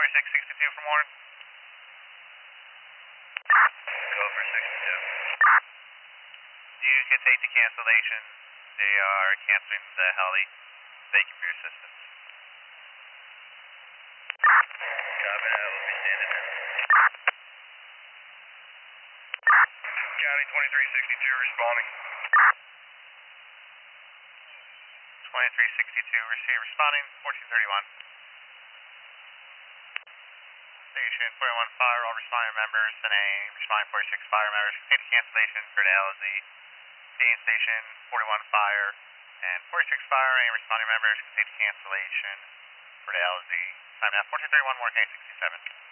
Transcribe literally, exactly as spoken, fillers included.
forty-six sixty-two from Warren. Go for sixty-two. You can take the cancellation. They are canceling the heli. Thank you for your assistance. Copy that, we'll be standing in. County twenty-three sixty-two responding. twenty-three sixty-two, receive responding, fourteen thirty-one. Station forty-one fire, all responding members, and a responding forty-six fire members can take the cancellation for the L Z. Staying station forty-one fire and forty-six fire, and responding members can take the cancellation for the L Z. Time now fourteen thirty-one, Warren County sixty-seven.